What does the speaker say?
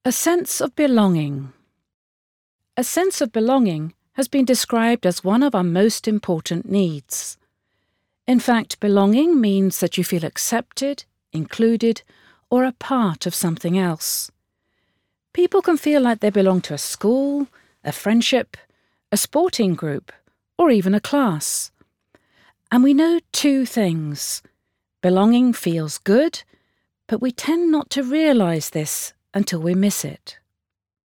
A sense of belonging. A sense of belonging has been described as one of our most important needs. In fact, belonging means that you feel accepted, included, or a part of something else. People can feel like they belong to a school, a friendship, a sporting group, or even a class. And we know two things. Belonging feels good, but we tend not to realise this until we miss it.